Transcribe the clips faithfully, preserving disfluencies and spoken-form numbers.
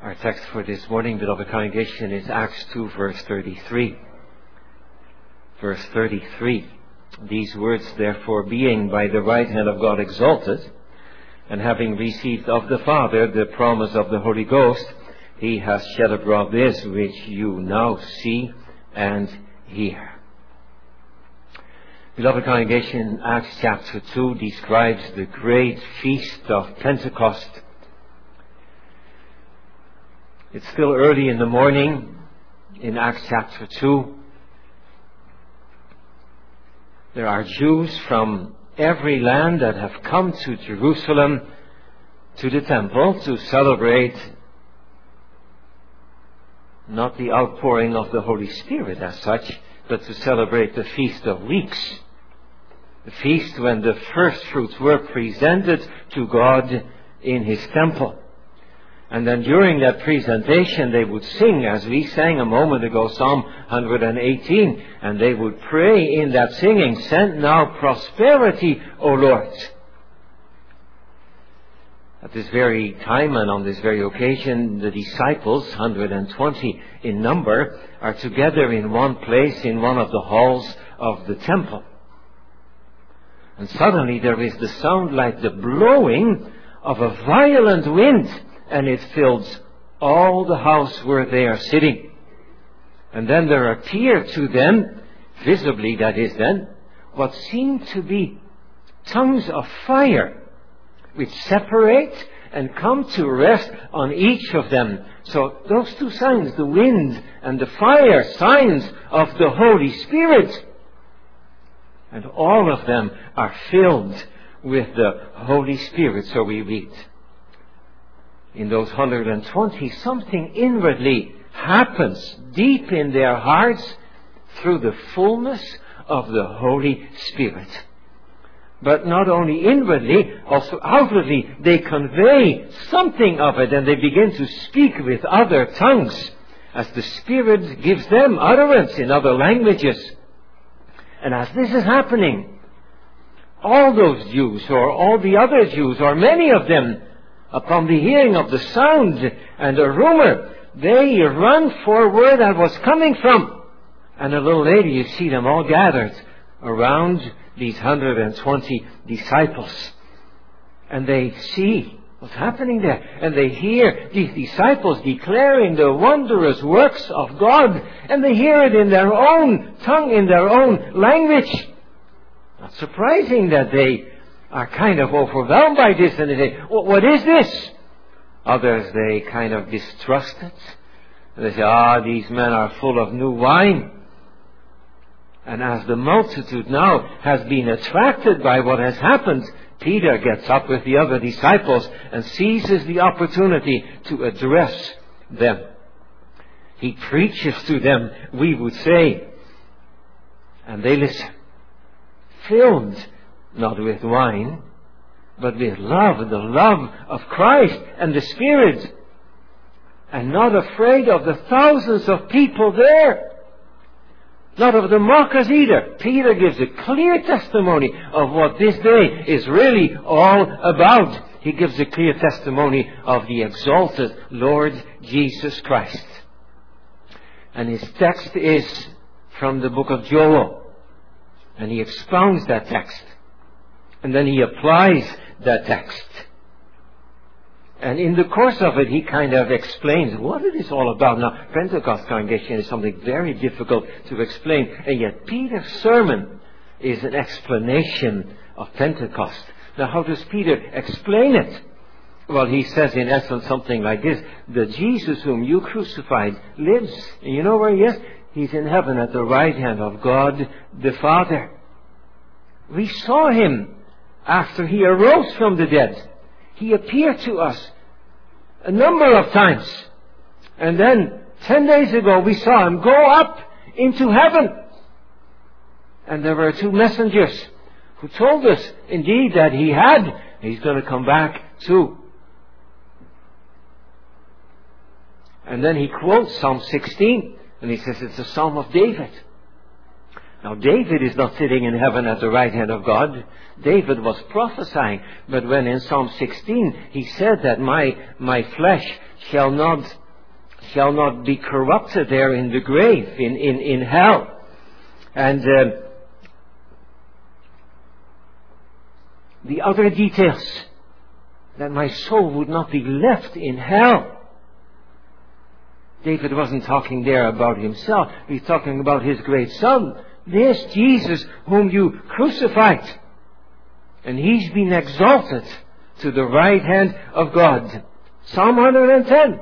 Our text for this morning, beloved congregation, is Acts two, verse thirty-three. Verse thirty-three. These words, therefore, being by the right hand of God exalted, and having received of the Father the promise of the Holy Ghost, he has shed abroad this which you now see and hear. Beloved congregation, Acts chapter two describes the great feast of Pentecost. It's still early in the morning in Acts chapter two. There are Jews from every land that have come to Jerusalem, to the temple, to celebrate not the outpouring of the Holy Spirit as such, but to celebrate the Feast of Weeks. The feast when the first fruits were presented to God in His temple. And then during that presentation they would sing, as we sang a moment ago, Psalm one eighteen, and they would pray in that singing, "Send now prosperity, O Lord." At this very time and on this very occasion, the disciples, one hundred twenty in number, are together in one place in one of the halls of the temple. And suddenly there is the sound like the blowing of a violent wind, and it fills all the house where they are sitting. And then there appeared to them, visibly that is then, what seemed to be tongues of fire, which separate and come to rest on each of them. So those two signs, the wind and the fire, signs of the Holy Spirit. And all of them are filled with the Holy Spirit, so we read. In those one hundred twenty, something inwardly happens deep in their hearts through the fullness of the Holy Spirit. But not only inwardly, also outwardly, they convey something of it, and they begin to speak with other tongues as the Spirit gives them utterance in other languages. And as this is happening, all those Jews, or all the other Jews, or many of them, upon the hearing of the sound and the rumor, they run for where that was coming from. And a little later you see them all gathered around these one hundred twenty disciples. And they see what's happening there. And they hear these disciples declaring the wondrous works of God. And they hear it in their own tongue, in their own language. Not surprising that they are kind of overwhelmed by this, and they say, "What is this?" Others, they kind of distrust it. And they say, "Ah, these men are full of new wine." And as the multitude now has been attracted by what has happened, Peter gets up with the other disciples and seizes the opportunity to address them. He preaches to them, we would say, and they listen, filled not with wine, but with love, the love of Christ and the Spirit. And not afraid of the thousands of people there. Not of the mockers either. Peter gives a clear testimony of what this day is really all about. He gives a clear testimony of the exalted Lord Jesus Christ. And his text is from the book of Joel. And he expounds that text. And then he applies that text. And in the course of it, he kind of explains what it is all about. Now, Pentecost congregation is something very difficult to explain. And yet, Peter's sermon is an explanation of Pentecost. Now, how does Peter explain it? Well, he says in essence something like this. The Jesus whom you crucified lives. And you know where he is? He's in heaven at the right hand of God the Father. We saw him after he arose from the dead. He appeared to us a number of times. And then, ten days ago, we saw him go up into heaven. And there were two messengers who told us, indeed, that he had. He's going to come back too. And then he quotes Psalm sixteen. And he says it's a Psalm of David. Now David is not sitting in heaven at the right hand of God. David was prophesying. But when in Psalm sixteen he said that my, my flesh shall not, shall not be corrupted there in the grave, in, in, in hell. And uh, the other details, that my soul would not be left in hell. David wasn't talking there about himself. He's talking about his great son. This Jesus whom you crucified. And he's been exalted to the right hand of God. Psalm one hundred ten.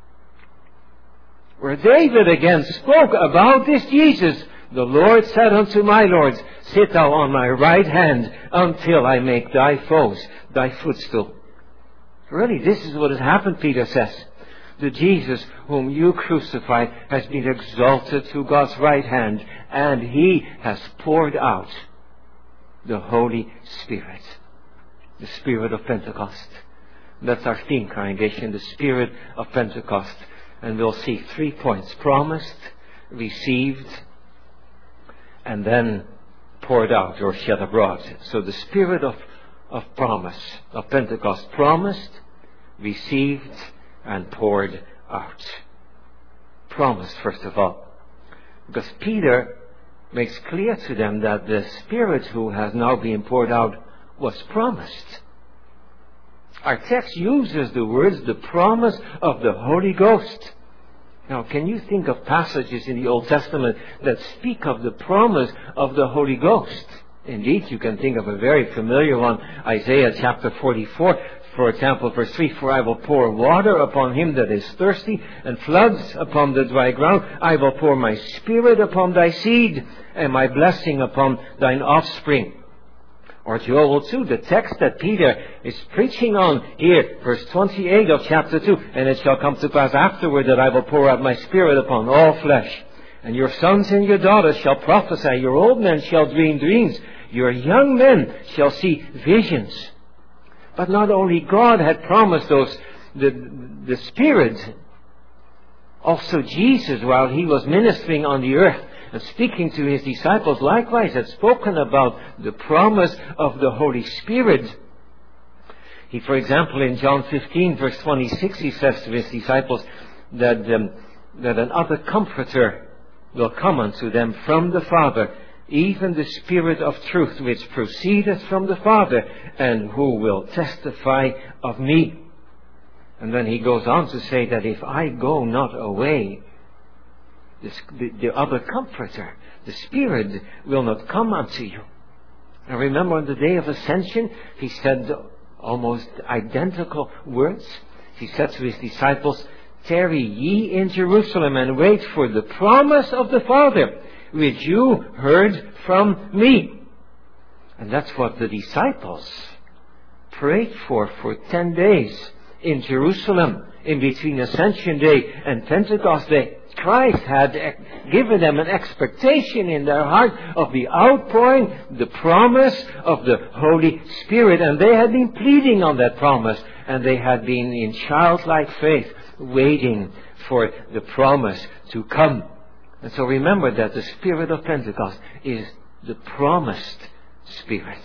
Where David again spoke about this Jesus. The Lord said unto my Lord, sit thou on my right hand until I make thy foes thy footstool. Really, this is what has happened, Peter says. The Jesus whom you crucified has been exalted to God's right hand, and He has poured out the Holy Spirit. The Spirit of Pentecost. That's our theme, congregation, the Spirit of Pentecost. And we'll see three points. Promised, received, and then poured out or shed abroad. So the Spirit of, of promise, of Pentecost, promised, received, and poured out. Promised, first of all. Because Peter makes clear to them that the Spirit who has now been poured out was promised. Our text uses the words, the promise of the Holy Ghost. Now, can you think of passages in the Old Testament that speak of the promise of the Holy Ghost? Indeed, you can think of a very familiar one, Isaiah chapter forty-four. For example, verse three, for I will pour water upon him that is thirsty, and floods upon the dry ground. I will pour my Spirit upon thy seed, and my blessing upon thine offspring. Or Joel two, the text that Peter is preaching on here, verse twenty-eight of chapter two. And it shall come to pass afterward that I will pour out my Spirit upon all flesh. And your sons and your daughters shall prophesy, your old men shall dream dreams, your young men shall see visions. But not only God had promised those, the, the Spirit, also Jesus, while He was ministering on the earth and speaking to His disciples, likewise had spoken about the promise of the Holy Spirit. He, for example, in John fifteen, verse twenty-six, He says to His disciples that, um, that another Comforter will come unto them from the Father, even the Spirit of truth which proceedeth from the Father, and who will testify of me. And then he goes on to say that if I go not away, the, the, the other Comforter, the Spirit, will not come unto you. And remember on the day of Ascension, he said almost identical words. He said to his disciples, tarry ye in Jerusalem and wait for the promise of the Father, which you heard from me. And that's what the disciples prayed for for ten days in Jerusalem, in between Ascension Day and Pentecost Day. Christ had given them an expectation in their heart of the outpouring, the promise of the Holy Spirit. And they had been pleading on that promise. And they had been in childlike faith, waiting for the promise to come. And so remember that the Spirit of Pentecost is the promised Spirit.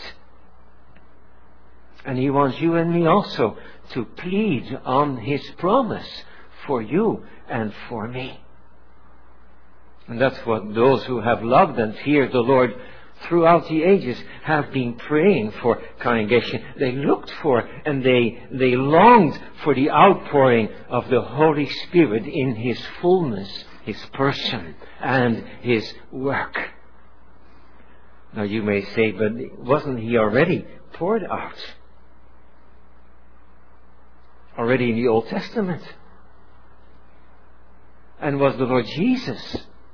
And He wants you and me also to plead on His promise for you and for me. And that's what those who have loved and feared the Lord throughout the ages have been praying for, congregation. They looked for and they, they longed for the outpouring of the Holy Spirit in His fullness, His person, and His work. Now you may say, but wasn't He already poured out? Already in the Old Testament? And was the Lord Jesus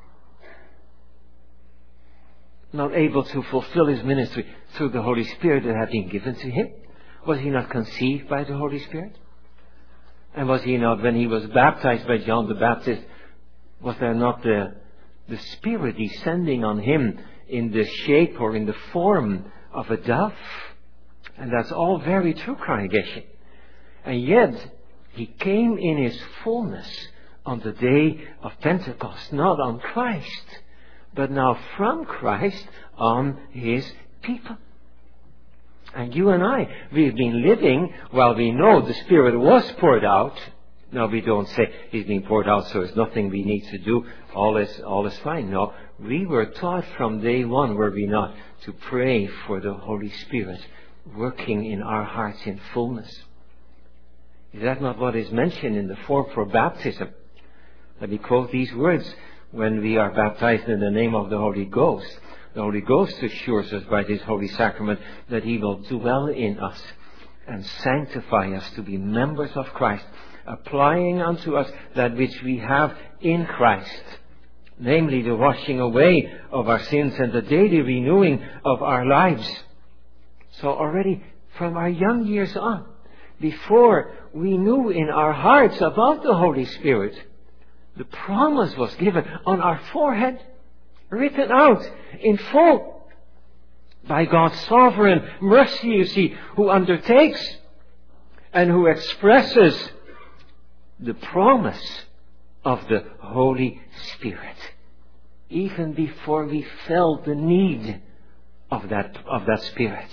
not able to fulfill His ministry through the Holy Spirit that had been given to Him? Was He not conceived by the Holy Spirit? And was He not, when He was baptized by John the Baptist, was there not the, the Spirit descending on Him in the shape or in the form of a dove? And that's all very true, congregation. And yet, He came in His fullness on the day of Pentecost, not on Christ, but now from Christ on His people. And you and I, we've been living while we know the Spirit was poured out. Now we don't say He's been poured out, so there's nothing we need to do. All is, all is fine. No, we were taught from day one, were we not, to pray for the Holy Spirit working in our hearts in fullness. Is that not what is mentioned in the form for baptism? Let me quote these words. When we are baptized in the name of the Holy Ghost, the Holy Ghost assures us by this holy sacrament that He will dwell in us and sanctify us to be members of Christ, applying unto us that which we have in Christ, namely the washing away of our sins and the daily renewing of our lives. So already from our young years on, before we knew in our hearts about the Holy Spirit, the promise was given on our forehead, written out in full by God's sovereign mercy, you see, who undertakes and who expresses the promise of the Holy Spirit, even before we felt the need of that, of that Spirit.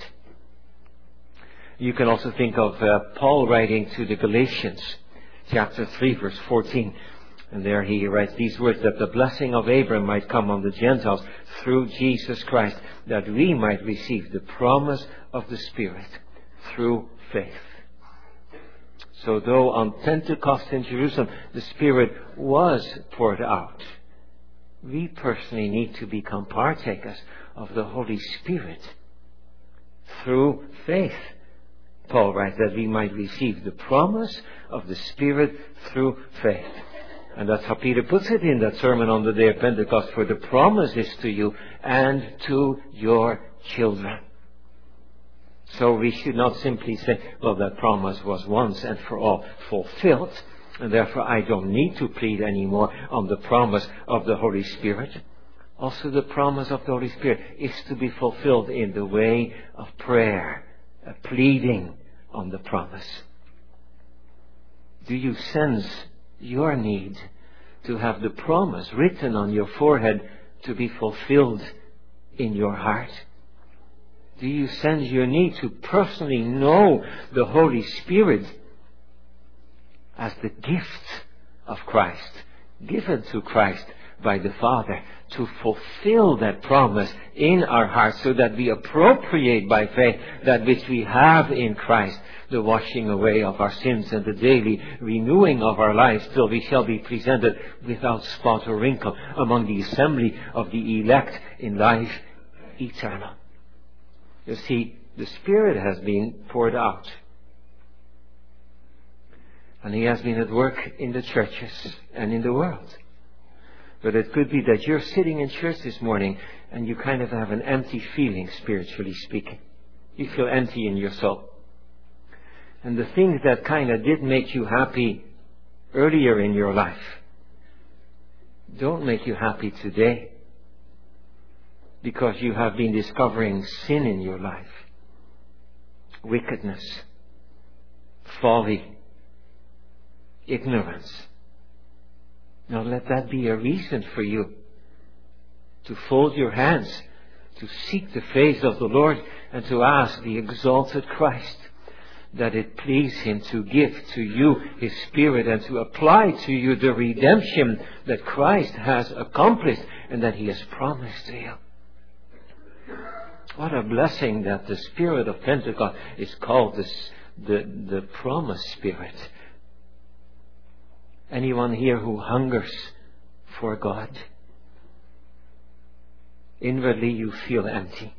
You can also think of uh, Paul writing to the Galatians, chapter three, verse fourteen. And there he writes these words, that the blessing of Abraham might come on the Gentiles through Jesus Christ, that we might receive the promise of the Spirit through faith. So though on Pentecost in Jerusalem the Spirit was poured out, we personally need to become partakers of the Holy Spirit through faith. Paul writes that we might receive the promise of the Spirit through faith. And that's how Peter puts it in that sermon on the day of Pentecost. For the promise is to you and to your children. So we should not simply say, well, that promise was once and for all fulfilled, and therefore I don't need to plead anymore on the promise of the Holy Spirit. Also the promise of the Holy Spirit is to be fulfilled in the way of prayer, a pleading on the promise. Do you sense your need to have the promise written on your forehead to be fulfilled in your heart? Do you sense your need to personally know the Holy Spirit as the gift of Christ, given to Christ by the Father, to fulfill that promise in our hearts so that we appropriate by faith that which we have in Christ, the washing away of our sins and the daily renewing of our lives till we shall be presented without spot or wrinkle among the assembly of the elect in life eternal. You see, the Spirit has been poured out. And He has been at work in the churches and in the world. But it could be that you're sitting in church this morning and you kind of have an empty feeling, spiritually speaking. You feel empty in your soul. And the things that kind of did make you happy earlier in your life don't make you happy today, because you have been discovering sin in your life, wickedness, folly, ignorance. Now let that be a reason for you to fold your hands, to seek the face of the Lord, and to ask the exalted Christ that it please Him to give to you His Spirit and to apply to you the redemption that Christ has accomplished and that He has promised to you. What a blessing that the Spirit of Pentecost is called this, the, the promised Spirit. Anyone here who hungers for God? Inwardly you feel empty,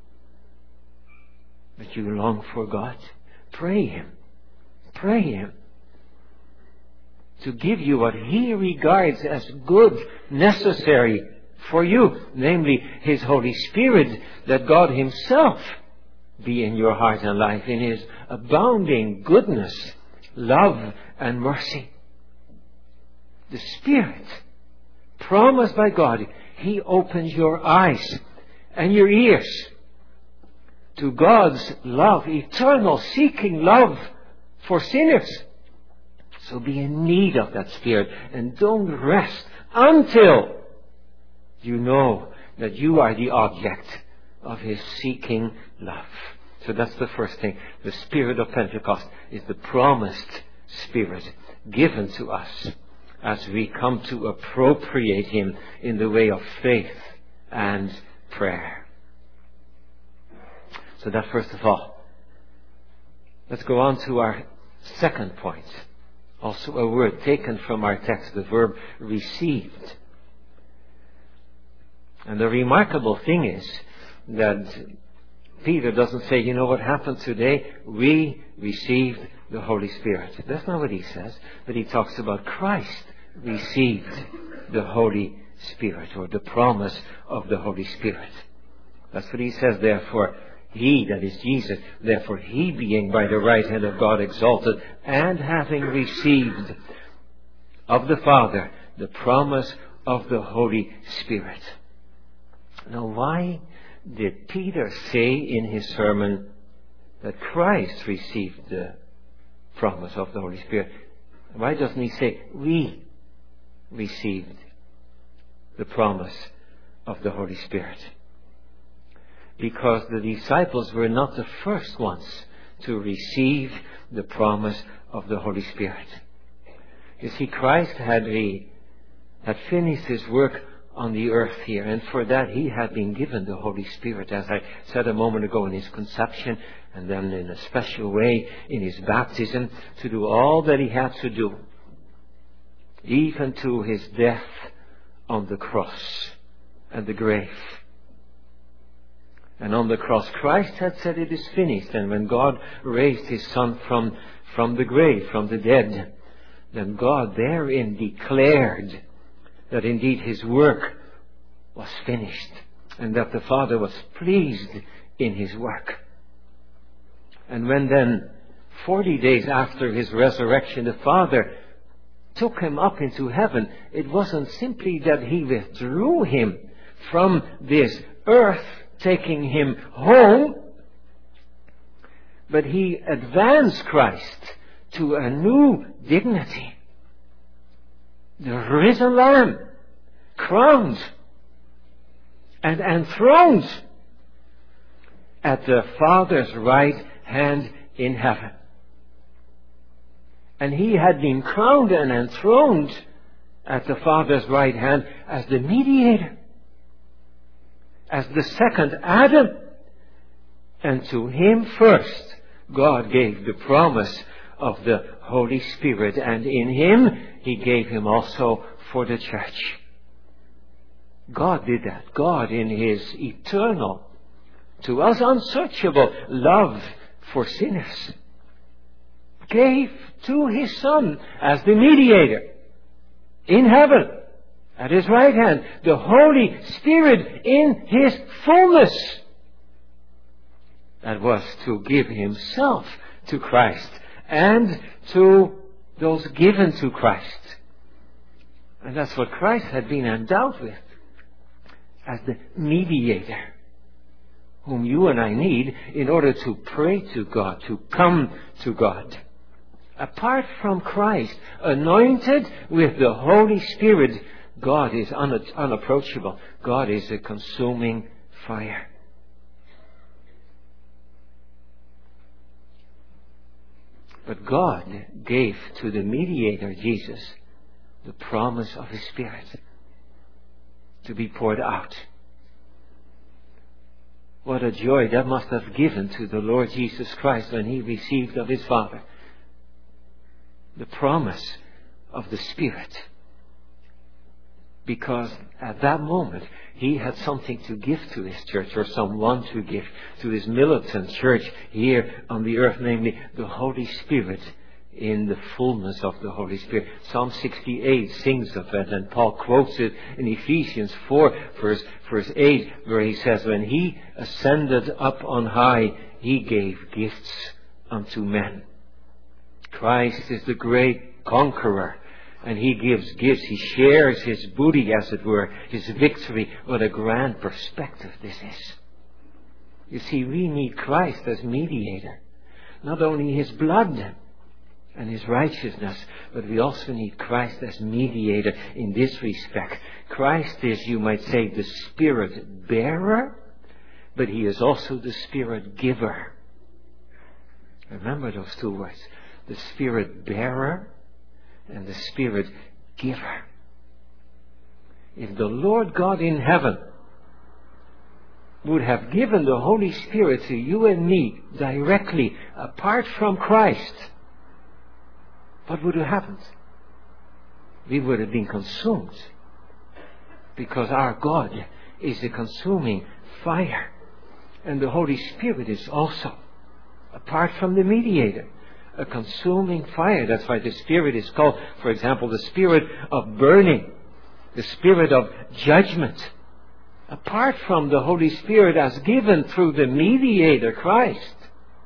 but you long for God. Pray Him. Pray Him to give you what He regards as good, necessary for you, namely His Holy Spirit, that God Himself be in your heart and life in His abounding goodness, love and mercy. The Spirit, promised by God, He opens your eyes and your ears to God's love, eternal seeking love for sinners. So be in need of that Spirit and don't rest until you know that you are the object of His seeking love. So that's the first thing. The Spirit of Pentecost is the promised Spirit given to us as we come to appropriate Him in the way of faith and prayer. So that first of all. Let's go on to our second point. Also a word taken from our text, the verb received. And the remarkable thing is that Peter doesn't say, you know what happened today? We received the Holy Spirit. That's not what he says. But he talks about Christ received the Holy Spirit, or the promise of the Holy Spirit. That's what he says. Therefore, He, that is Jesus, therefore He, being by the right hand of God exalted, and having received of the Father the promise of the Holy Spirit. Now, why did Peter say in his sermon that Christ received the promise of the Holy Spirit? Why doesn't he say, we received the promise of the Holy Spirit? Because the disciples were not the first ones to receive the promise of the Holy Spirit. You see, Christ had, a, had finished His work on the earth here, and for that He had been given the Holy Spirit, as I said a moment ago, in His conception, and then in a special way in His baptism, to do all that He had to do, even to His death on the cross and the grave. And on the cross, Christ had said, it is finished. And when God raised His Son from, from the grave, from the dead, then God therein declared that indeed His work was finished, and that the Father was pleased in His work. And when then, forty days after His resurrection, the Father took Him up into heaven, it wasn't simply that He withdrew Him from this earth, taking Him home, but He advanced Christ to a new dignity. The risen Lamb, crowned and enthroned at the Father's right hand in heaven. And He had been crowned and enthroned at the Father's right hand as the mediator, as the second Adam. And to Him first God gave the promise of the Holy Spirit, and in Him He gave Him also for the church. God did that. God, in His eternal, to us unsearchable love for sinners, gave to His Son as the mediator in heaven, at His right hand, the Holy Spirit in His fullness. That was to give Himself to Christ and to those given to Christ. And that's what Christ had been endowed with, as the mediator, whom you and I need in order to pray to God, to come to God. Apart from Christ, anointed with the Holy Spirit, God is un- unapproachable. God is a consuming fire. But God gave to the mediator, Jesus, the promise of His Spirit to be poured out. What a joy that must have given to the Lord Jesus Christ when He received of His Father the promise of the Spirit. Because at that moment He had something to give to His church, or someone to give to His militant church here on the earth, namely the Holy Spirit in the fullness of the Holy Spirit. Psalm sixty-eight sings of that, and Paul quotes it in Ephesians four verse, verse eight, where he says, when He ascended up on high, He gave gifts unto men. Christ is the great conqueror, and He gives gifts. He shares His booty, as it were, His victory. What a grand perspective this is. You see, we need Christ as mediator. Not only His blood, and His righteousness. But we also need Christ as mediator in this respect. Christ is, you might say, the Spirit bearer, but He is also the Spirit giver. Remember those two words. The Spirit bearer and the Spirit giver. If the Lord God in heaven would have given the Holy Spirit to you and me directly, apart from Christ, what would have happened? We would have been consumed. Because our God is a consuming fire. And the Holy Spirit is also, apart from the mediator, a consuming fire. That's why the Spirit is called, for example, the Spirit of burning, the Spirit of judgment. Apart from the Holy Spirit as given through the mediator, Christ,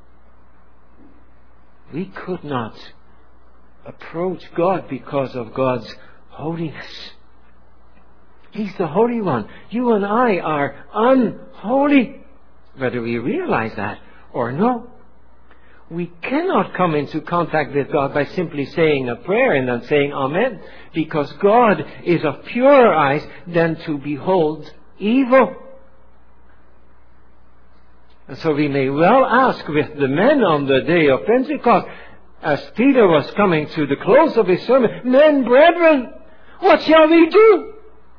we could not approach God because of God's holiness. He's the Holy One. You and I are unholy, whether we realize that or no. We cannot come into contact with God by simply saying a prayer and then saying Amen, because God is of purer eyes than to behold evil. And so we may well ask with the men on the day of Pentecost, as Peter was coming to the close of his sermon, men, brethren, what shall we do?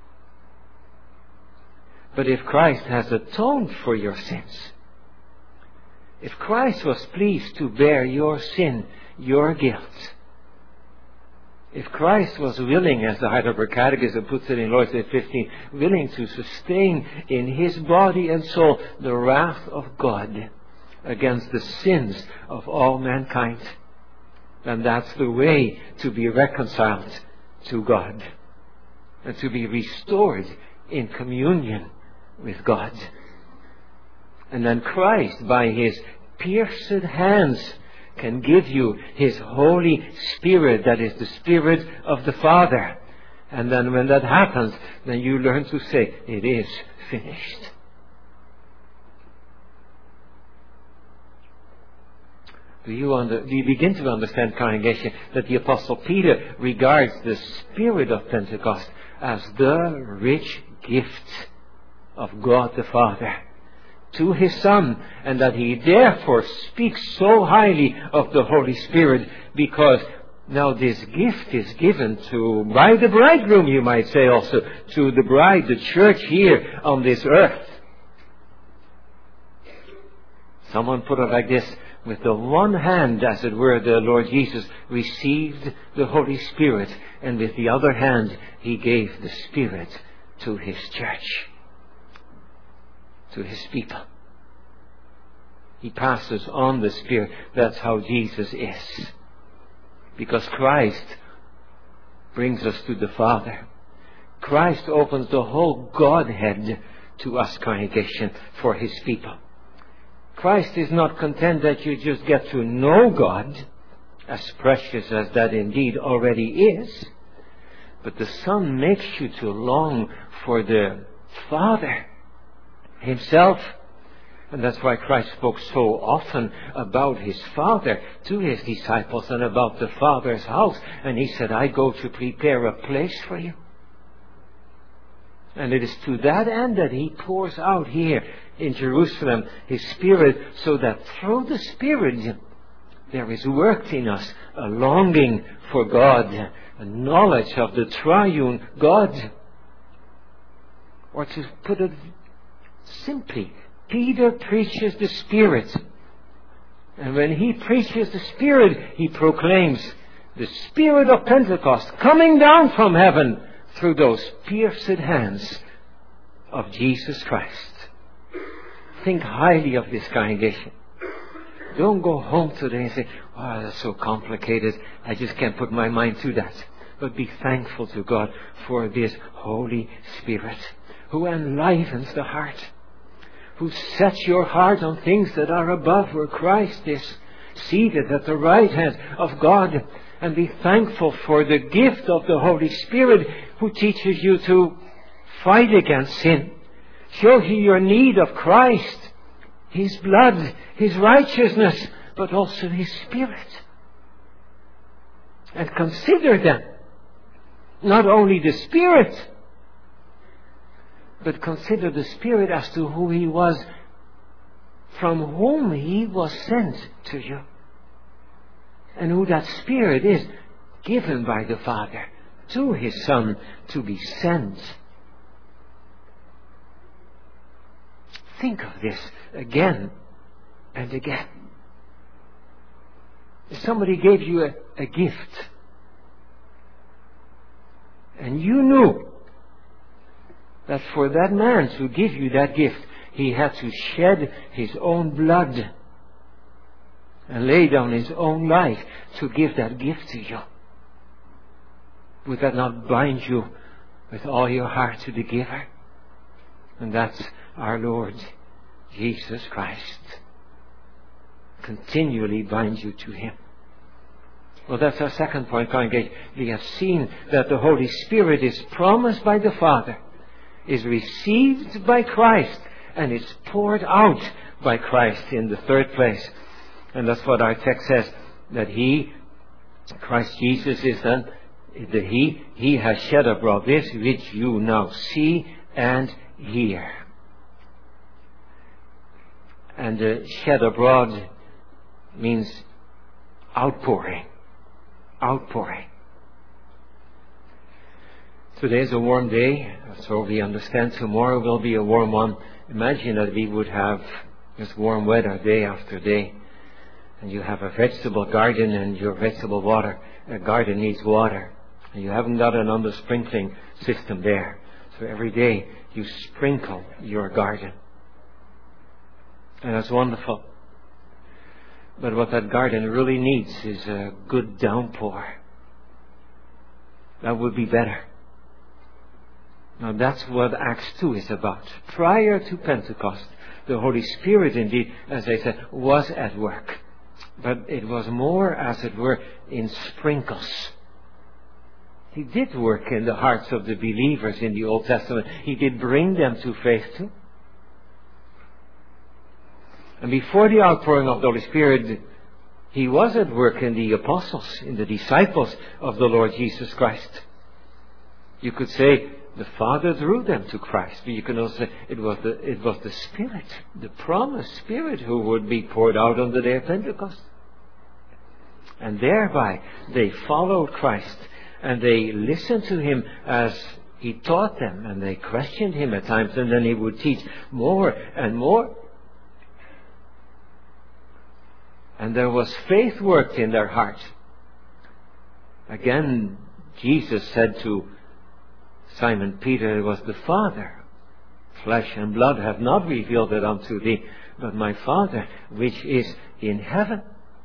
But if Christ has atoned for your sins, if Christ was pleased to bear your sin, your guilt, if Christ was willing, as the Heidelberg Catechism puts it in Lord's Day fifteen, willing to sustain in His body and soul the wrath of God against the sins of all mankind, then that's the way to be reconciled to God and to be restored in communion with God. And then Christ, by His pierced hands, can give you His Holy Spirit, that is the Spirit of the Father. And then when that happens, then you learn to say, it is finished. Do you, under, do you begin to understand, congregation, that the Apostle Peter regards the Spirit of Pentecost as the rich gift of God the Father to His Son, and that He therefore speaks so highly of the Holy Spirit, because now this gift is given to, by the bridegroom, you might say also, to the bride, the church here on this earth. Someone put it like this: with the one hand, as it were, the Lord Jesus received the Holy Spirit, and with the other hand He gave the Spirit to His church, to His people. He passes on the Spirit. That's how Jesus is. Because Christ brings us to the Father. Christ opens the whole Godhead to us, congregation, for His people. Christ is not content that you just get to know God, as precious as that indeed already is, but the Son makes you to long for the Father Himself. And that's why Christ spoke so often about His Father to His disciples and about the Father's house. And He said, I go to prepare a place for you. And it is to that end that He pours out here in Jerusalem His Spirit, so that through the Spirit there is worked in us a longing for God, a knowledge of the triune God. Or to put it simply, Peter preaches the Spirit. And when he preaches the Spirit, he proclaims the Spirit of Pentecost coming down from heaven through those pierced hands of Jesus Christ. Think highly of this congregation. Don't go home today and say, oh, that's so complicated, I just can't put my mind to that. But be thankful to God for this Holy Spirit who enlivens the heart, who sets your heart on things that are above, where Christ is seated at the right hand of God. And be thankful for the gift of the Holy Spirit, who teaches you to fight against sin, show you your need of Christ, His blood, His righteousness, but also His Spirit. And consider them. Not only the Spirit, but consider the Spirit as to who He was, from whom He was sent to you. And who that Spirit is, given by the Father to His Son to be sent. Think of this again and again. If somebody gave you a, a gift, and you knew that for that man to give you that gift, he had to shed his own blood and lay down his own life to give that gift to you, would that not bind you with all your heart to the giver? And that's our Lord Jesus Christ. Continually binds you to Him. Well, that's our second point, congregation. We have seen that the Holy Spirit is promised by the Father, is received by Christ, and is poured out by Christ in the third place. And that's what our text says, that He, Christ Jesus, is then, that He, He has shed abroad this which you now see and hear. And uh, shed abroad means outpouring. Outpouring. Today is a warm day, so we understand tomorrow will be a warm one. Imagine that we would have this warm weather day after day, and you have a vegetable garden, and your vegetable water a garden needs water, and you haven't got an under sprinkling system there. So every day you sprinkle your garden, and that's wonderful. But what that garden really needs is a good downpour. That would be better. Now that's what Acts two is about. Prior to Pentecost, the Holy Spirit indeed, as I said, was at work. But it was more, as it were, in sprinkles. He did work in the hearts of the believers in the Old Testament. He did bring them to faith too. And before the outpouring of the Holy Spirit, He was at work in the apostles, in the disciples of the Lord Jesus Christ. You could say the Father drew them to Christ, but you can also say it was the, it was the Spirit, the promised Spirit, who would be poured out on the day of Pentecost. And thereby they followed Christ, and they listened to Him as He taught them, and they questioned Him at times, and then He would teach more and more. And there was faith worked in their heart. Again, Jesus said to Simon Peter, it was the Father. Flesh and blood have not revealed it unto thee, but my Father which is in heaven.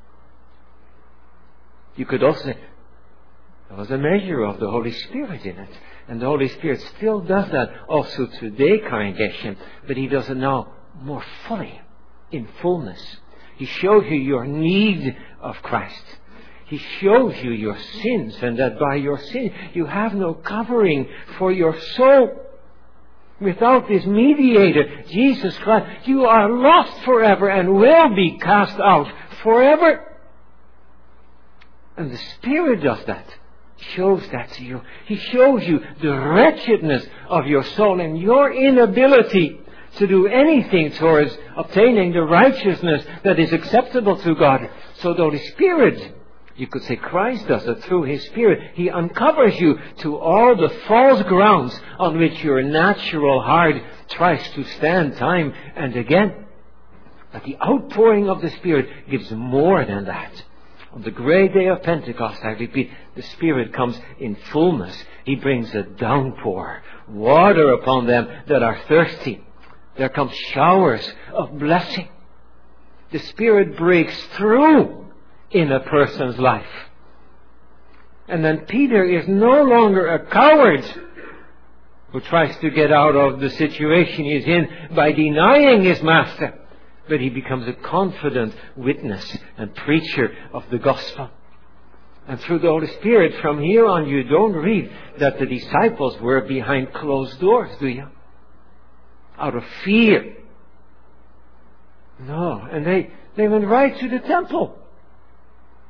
You could also say, there was a measure of the Holy Spirit in it. And the Holy Spirit still does that also today, congregation, but He does it now more fully, in fullness. He shows you your need of Christ. He shows you your sins, and that by your sin you have no covering for your soul. Without this mediator, Jesus Christ, you are lost forever and will be cast out forever. And the Spirit does that. Shows that to you. He shows you the wretchedness of your soul and your inability to do anything towards obtaining the righteousness that is acceptable to God. So the Holy Spirit, you could say Christ does it through His Spirit. He uncovers you to all the false grounds on which your natural heart tries to stand time and again. But the outpouring of the Spirit gives more than that. On the great day of Pentecost, I repeat, the Spirit comes in fullness. He brings a downpour, water upon them that are thirsty. There come showers of blessing. The Spirit breaks through in a person's life. And then Peter is no longer a coward who tries to get out of the situation he's in by denying his master. But he becomes a confident witness and preacher of the gospel. And through the Holy Spirit, from here on, you don't read that the disciples were behind closed doors, do you? Out of fear. No. And they, they went right to the temple.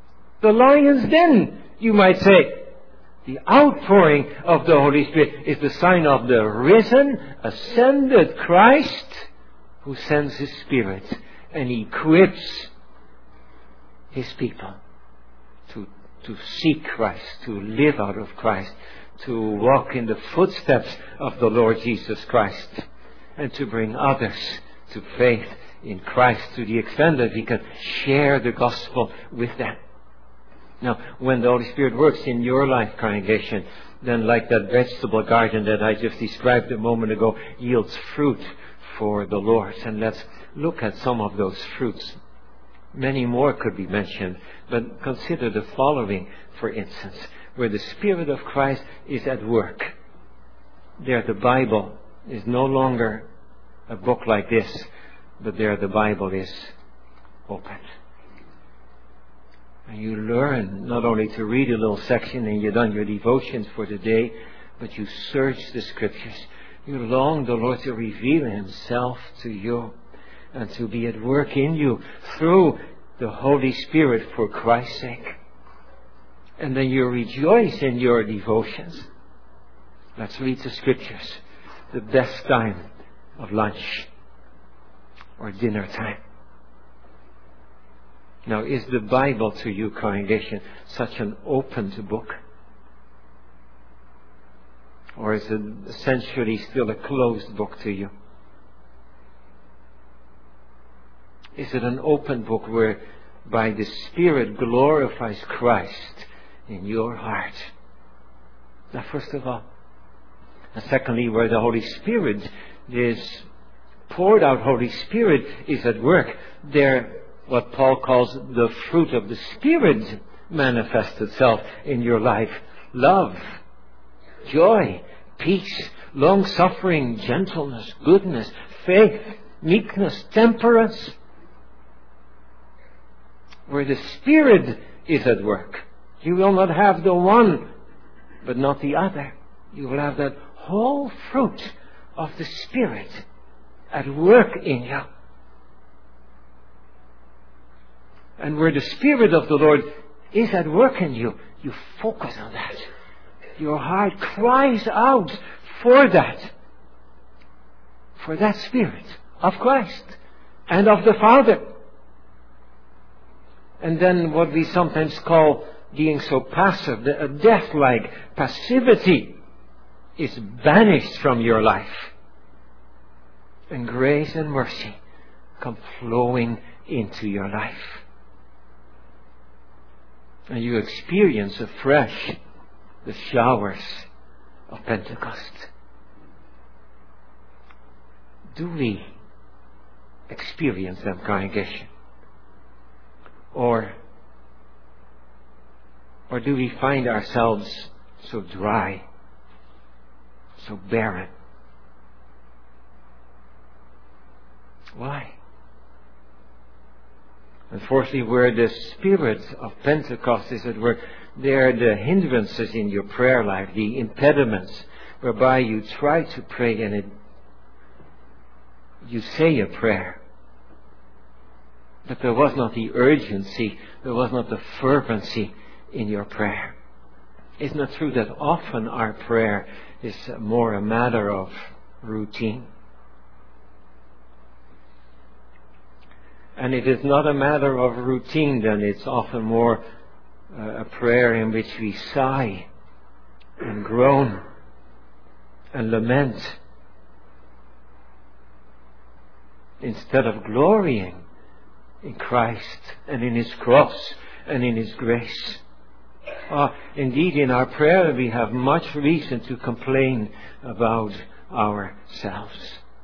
The lion's den, you might say. The outpouring of the Holy Spirit is the sign of the risen, ascended Christ who sends His Spirit and equips His people to, to seek Christ, to live out of Christ, to walk in the footsteps of the Lord Jesus Christ, and to bring others to faith in Christ to the extent that we can share the gospel with them. Now, when the Holy Spirit works in your life, congregation, then like that vegetable garden that I just described a moment ago, yields fruit for the Lord. And let's look at some of those fruits. Many more could be mentioned, but consider the following, for instance, where the Spirit of Christ is at work. There the Bible is no longer a book like this, but there the Bible is open. And you learn not only to read a little section and you've done your devotions for the day, but you search the Scriptures. You long the Lord to reveal Himself to you and to be at work in you through the Holy Spirit for Christ's sake. And then you rejoice in your devotions. Let's read the Scriptures. The best time of lunch or dinner time. Now, is the Bible to you, congregation, such an opened book? Or is it essentially still a closed book to you? Is it an open book whereby the Spirit glorifies Christ in your heart? Now, first of all. And secondly, where the Holy Spirit is poured out, Holy Spirit is at work, there what Paul calls the fruit of the Spirit manifests itself in your life. Love, joy, peace, long-suffering, gentleness, goodness, faith, meekness, temperance. Where the Spirit is at work, you will not have the one, but not the other. You will have that whole fruit of the Spirit at work in you. And where the Spirit of the Lord is at work in you, you focus on that. Your heart cries out for that. For that Spirit of Christ and of the Father. And then what we sometimes call being so passive, a death-like passivity, is banished from your life. And grace and mercy come flowing into your life. And you experience afresh the showers of Pentecost. Do we experience them, congregation? Or, or do we find ourselves so dry, so barren? Why? And fourthly, where the Spirit of Pentecost is at work, there are the hindrances in your prayer life, the impediments, whereby you try to pray and it, you say a prayer. But there was not the urgency, there was not the fervency in your prayer. Isn't it true that often our prayer is more a matter of routine? And it is not a matter of routine, then it's often more uh, a prayer in which we sigh and groan and lament instead of glorying in Christ and in His cross and in His grace. Uh, indeed, in our prayer we have much reason to complain about ourselves.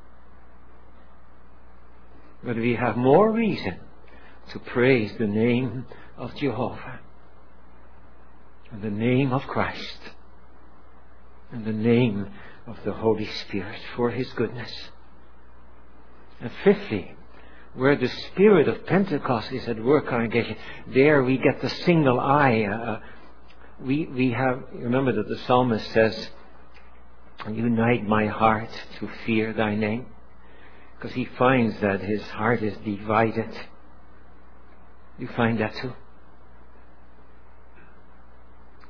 But we have more reason to praise the name of Jehovah and the name of Christ and the name of the Holy Spirit for His goodness. And fifthly, where the Spirit of Pentecost is at work, congregation, there we get the single eye. Uh, we, we have, remember that the psalmist says, unite my heart to fear thy name. Because he finds that his heart is divided. You find that too?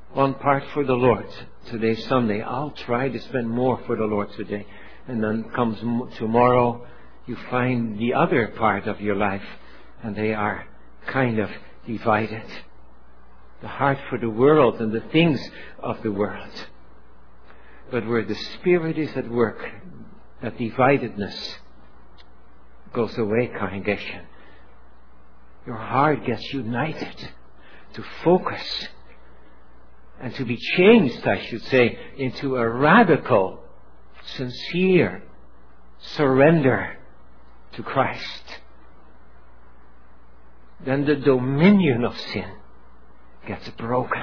one part for the Lord. Today's Sunday. I'll try to spend more for the Lord today. And then comes m- tomorrow, you find the other part of your life, and they are kind of divided. The heart for the world and the things of the world. But where the Spirit is at work, that dividedness goes away, congregation. Your heart gets united to focus and to be changed, I should say, into a radical, sincere surrender to Christ. Then the dominion of sin gets broken.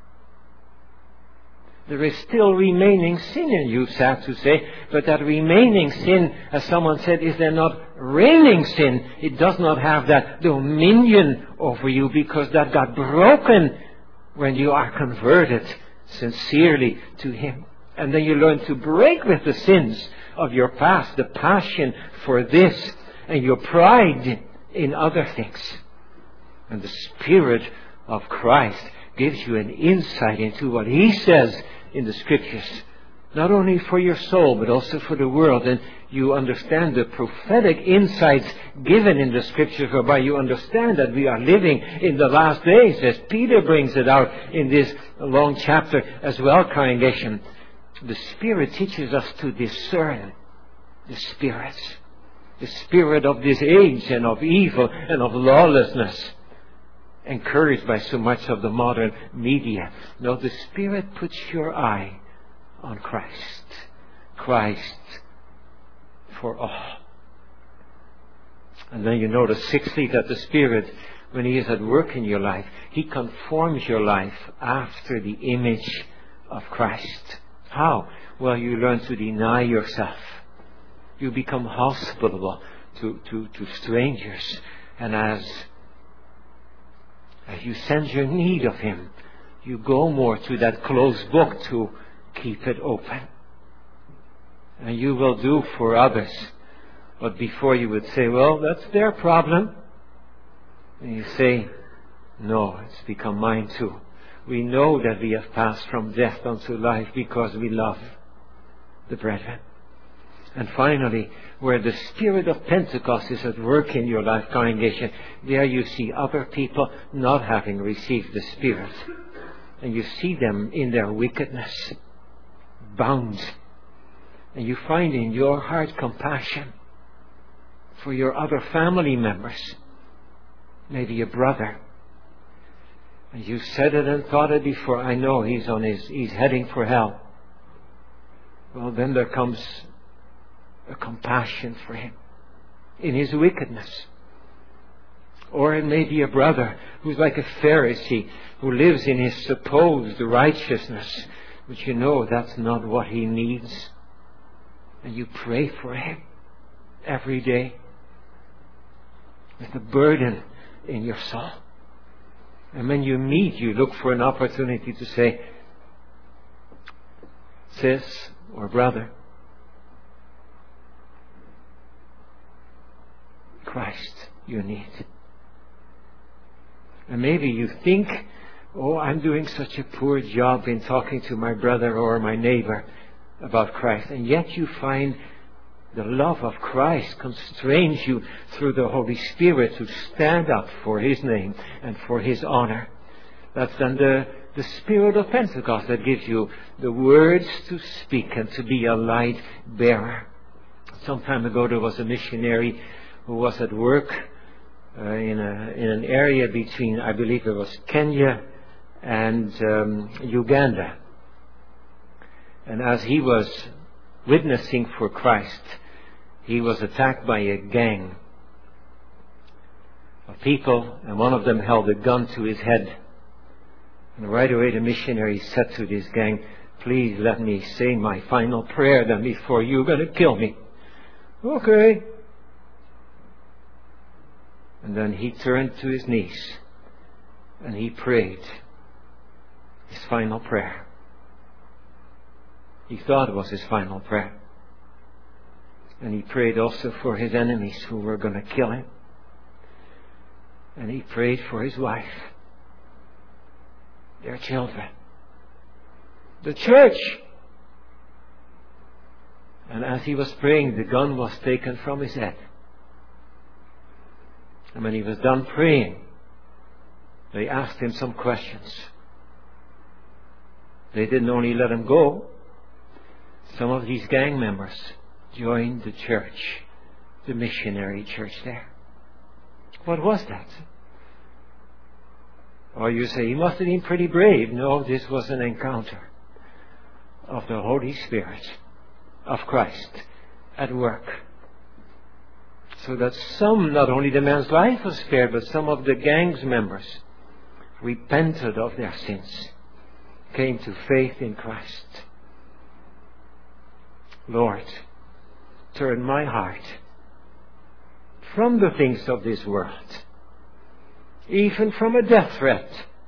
There is still remaining sin in you, sad to say, but that remaining sin, as someone said, is there not reigning sin? It does not have that dominion over you because that got broken when you are converted sincerely to Him. And then you learn to break with the sins of your past, the passion for this, and your pride in other things. And the Spirit of Christ gives you an insight into what He says in the Scriptures, not only for your soul but also for the world. And you understand the prophetic insights given in the Scriptures, whereby you understand that we are living in the last days, as Peter brings it out in this long chapter as well, congregation. The Spirit teaches us to discern the spirits, the spirit of this age and of evil and of lawlessness, encouraged by so much of the modern media. No, the Spirit puts your eye on Christ. Christ for all. And then you notice, sixthly, that the Spirit, when He is at work in your life, He conforms your life after the image of Christ. How? Well, you learn to deny yourself. You become hospitable to, to, to strangers. And as As you sense your need of Him, you go more to that closed book to keep it open. And you will do for others what before you would say, well, that's their problem. And you say, no, it's become mine too. We know that we have passed from death unto life because we love the brethren. And finally, where the Spirit of Pentecost is at work in your life, congregation, there you see other people not having received the Spirit. And you see them in their wickedness, bound. And you find in your heart compassion for your other family members, maybe a brother. And you said it and thought it before, I know he's on his, he's heading for hell. Well, then there comes a compassion for him in his wickedness. Or it may be a brother who's like a Pharisee, who lives in his supposed righteousness, but you know that's not what he needs. And you pray for him every day with a burden in your soul. And when you meet, you look for an opportunity to say, sis or brother, Christ you need. And maybe you think, oh, I'm doing such a poor job in talking to my brother or my neighbor about Christ. And yet you find the love of Christ constrains you through the Holy Spirit to stand up for His name and for His honor. That's then the, the Spirit of Pentecost that gives you the words to speak and to be a light bearer. Some time ago there was a missionary who was at work uh, in, a, in an area between, I believe it was Kenya and um, Uganda. And as he was witnessing for Christ, he was attacked by a gang of people, and one of them held a gun to his head. And right away the missionary said to this gang, please let me say my final prayer then before you're going to kill me. Okay. And then he turned to his knees and he prayed his final prayer. He thought it was his final prayer. And he prayed also for his enemies who were going to kill him. And he prayed for his wife, their children, the church. And as he was praying, the gun was taken from his head. And when he was done praying, they asked him some questions. They didn't only let him go. Some of these gang members joined the church, the missionary church there. What was that? Or you say, he must have been pretty brave. No, this was an encounter of the Holy Spirit, of Christ, at work. So that some, not only the man's life was spared, but some of the gang's members repented of their sins, came to faith in Christ. Lord, turn my heart from the things of this world, even from a death threat,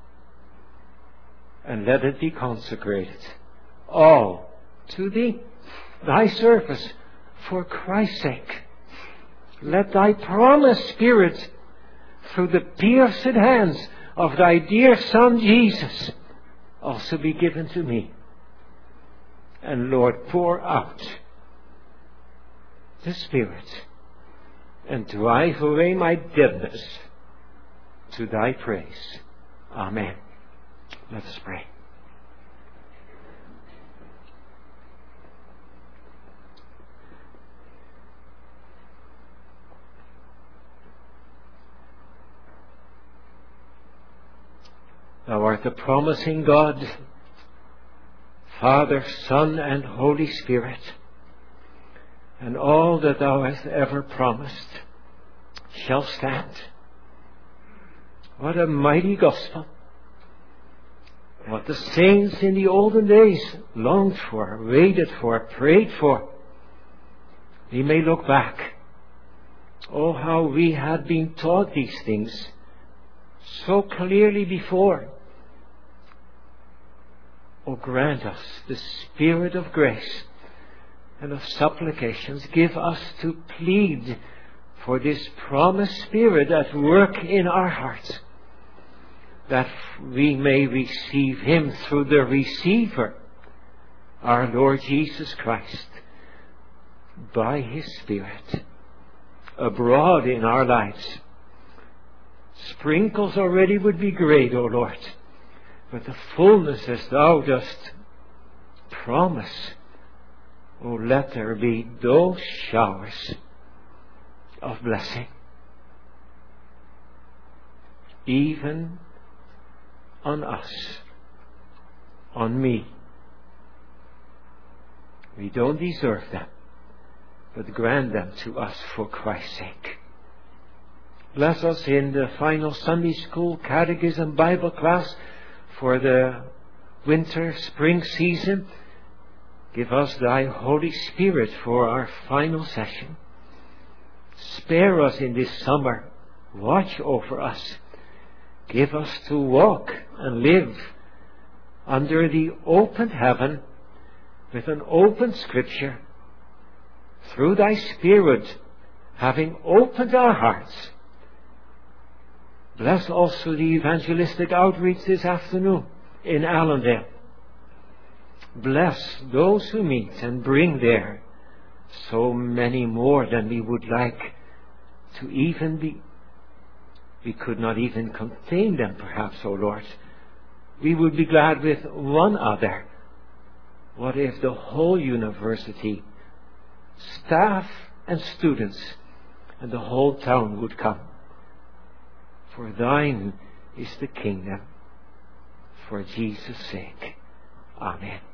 and let it be consecrated all to Thee, Thy service, for Christ's sake. Let Thy promised Spirit, through the pierced hands of Thy dear Son Jesus, also be given to me. And Lord, pour out the Spirit, and drive away my deadness to Thy praise. Amen. Let us pray. Thou art the promising God, Father, Son, and Holy Spirit, and all that Thou hast ever promised shall stand. What a mighty gospel! What the saints in the olden days longed for, waited for, prayed for. We may look back. Oh, how we had been taught these things so clearly before. Oh, grant us the Spirit of grace and of supplications. Give us to plead for this promised Spirit at work in our hearts, that we may receive Him through the receiver, our Lord Jesus Christ, by His Spirit, abroad in our lives. Sprinkles already would be great, O Lord, but the fullness as Thou dost promise, O let there be those showers of blessing, even on us, on me. We don't deserve them, but grant them to us for Christ's sake. Bless us in the final Sunday school catechism Bible class for the winter spring season. Give us Thy Holy Spirit for our final session. Spare us in this summer. Watch over us. Give us to walk and live under the open heaven with an open Scripture, through Thy Spirit having opened our hearts. Bless also the evangelistic outreach this afternoon in Allendale. Bless those who meet and bring there so many more than we would like to even be. We could not even contain them, perhaps, O Lord. We would be glad with one other. What if the whole university, staff and students, and the whole town would come? For Thine is the kingdom, for Jesus' sake. Amen.